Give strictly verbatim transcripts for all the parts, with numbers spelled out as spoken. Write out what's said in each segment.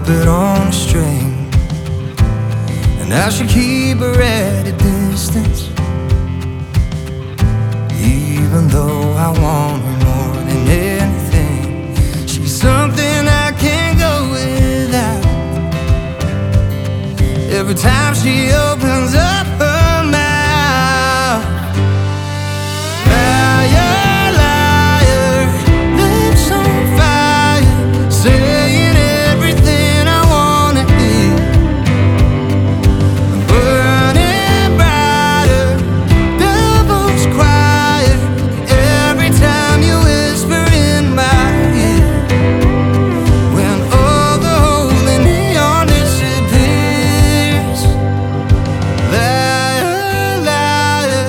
puppet on a string, and I should keep her at a distance, even though I want her more than anything. She's something I can't go without. Every time she opens up her mouth, liar, liar, lips on fire, saying everything I wanna hear, burning brighter, devil's quiet, every time you whisper in my ear, when all the holy neon disappears. Liar, liar,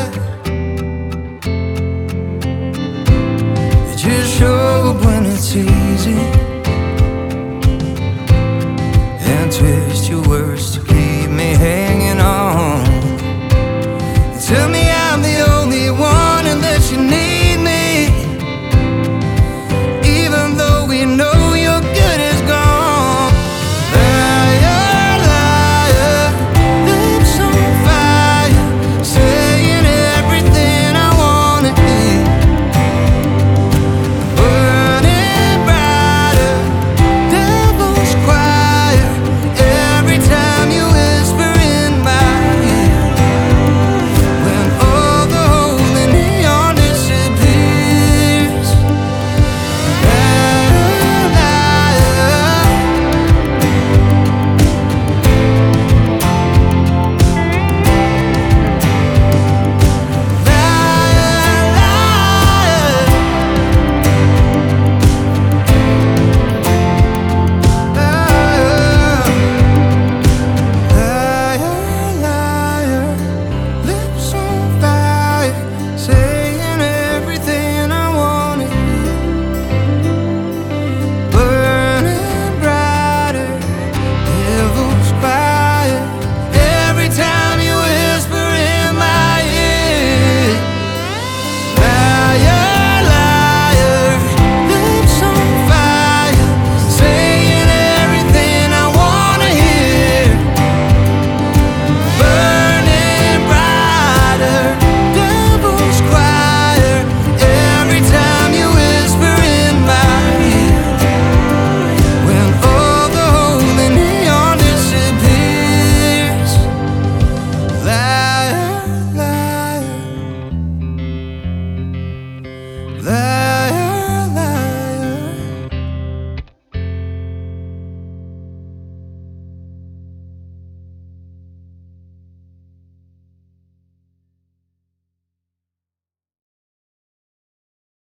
you just show up when it's easy,